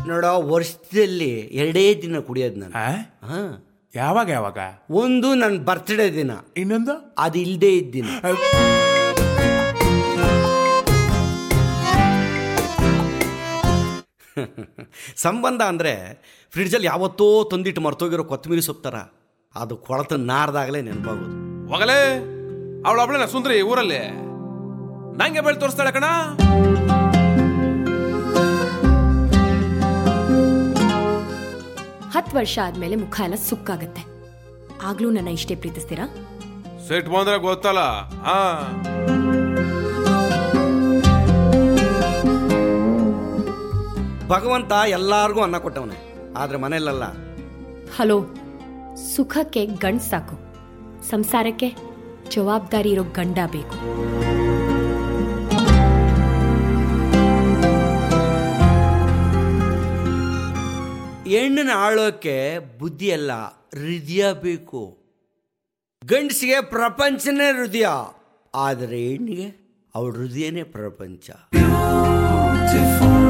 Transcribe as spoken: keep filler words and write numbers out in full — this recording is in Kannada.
ನೋಡೋ ವರ್ಷದಲ್ಲಿ ಎರಡೇ ದಿನ ಕುಡಿಯೋದು ನಾನು. ಹಾ, ಯಾವಾಗ ಯಾವಾಗ? ಒಂದು ನನ್ನ ಬರ್ತ್ಡೇ ದಿನ, ಇನ್ನೊಂದು ಅದು ಇಲ್ಲದೆ ಇದ್ದಿನ. ಸಂಬಂಧ ಅಂದರೆ ಫ್ರಿಡ್ಜಲ್ಲಿ ಯಾವತ್ತೋ ತಂದಿಟ್ಟು ಮರ್ತೋಗಿರೋ ಕೊತ್ತಂಬರಿ ಸೊಪ್ಪು ಥರ, ಅದು ಕೊಳತು ನಾರ್ದಾಗಲೇ ನೆನಪಾಗೋದು. ಹೋಗಲೇ, ಅವಳು ಅವಳೇನ ಸುಂದ್ರಿ ಊರಲ್ಲಿ ನಂಗೆ ಬೆಳೆ ತೋರಿಸ್ತಾಳೆ ಕಣ. ಹತ್ತು ವರ್ಷ ಆದ್ಮೇಲೆ ಮುಖ ಎಲ್ಲ ಸುಕ್ಕಾಗತ್ತೆ. ಆಗ್ಲೂ ನನ್ನ ಇಷ್ಟೇ ಪ್ರೀತಿಸ್ತೀರಾ? ಸೆಟ್ ಬಂದ್ರೆ ಗೊತ್ತಲ್ಲ. ಹಾ, ಭಗವಂತ ಎಲ್ಲಾರ್ಗೂ ಅನ್ನ ಕೊಟ್ಟವನೇ, ಆದ್ರೆ ಮನೆಯಲ್ಲ. ಹಲೋ, ಸುಖಕ್ಕೆ ಗಂಡ್ ಸಾಕು, ಸಂಸಾರಕ್ಕೆ ಜವಾಬ್ದಾರಿ ಇರೋ ಗಂಡ ಬೇಕು. ಹೆಣ್ಣನ್ನ ಆಳೋಕೆ ಬುದ್ಧಿ ಅಲ್ಲ, ಹೃದಯ ಬೇಕು. ಗಂಡಸಿಗೆ ಪ್ರಪಂಚನೇ ಹೃದಯ, ಆದರೆ ಹೆಣ್ಣಿಗೆ ಅವಳ ಹೃದಯನೇ ಪ್ರಪಂಚ.